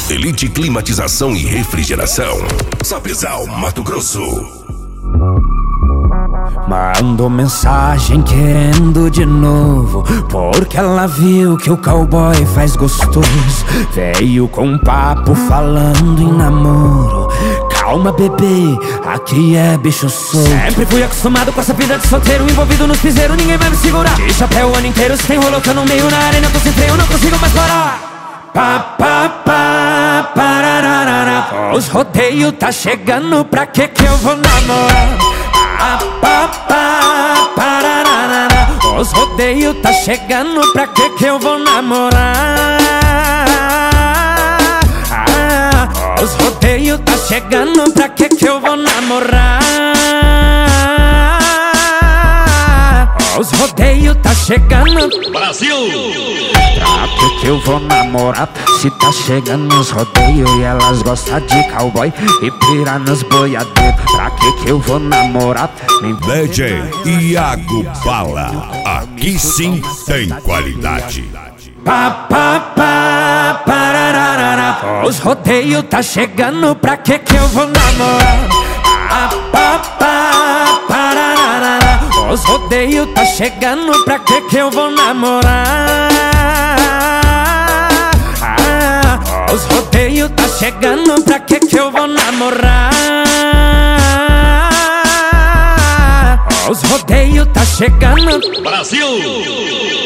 Elite Climatização e Refrigeração. Sapezal, Mato Grosso. Mandou mensagem querendo de novo, porque ela viu que o cowboy faz gostoso. Veio com um papo falando em namoro. Calma, bebê, aqui é bicho solto. Sempre fui acostumado com essa vida de solteiro, envolvido nos piseiros, ninguém vai me segurar. De chapéu o ano inteiro, se tem rolo, tô no meio na arena, tô sem freio, não consigo mais parar. Pá, pá, pá, parararara. Os rodeios tá chegando, pra que eu vou namorar? Pá, pá, pá, parararara. Os rodeios tá chegando, pra que eu vou namorar? Os rodeios tá chegando, pra que eu vou namorar? Os rodeios tá chegando, Brasil! pra que eu vou namorar? Se tá chegando os rodeios e elas gostam de cowboy e pira nos boiadeiros, pra que eu vou namorar? DJ Iago Bala, aqui sim tem qualidade. Pá, pá, pá, parararara. Os rodeios tá chegando, pra que eu vou namorar? Pá, pá, pá, parararara. Os rodeios tá chegando, pra que eu vou namorar? Os rodeios tá chegando, pra que eu vou namorar? Os rodeios tá chegando, Brasil!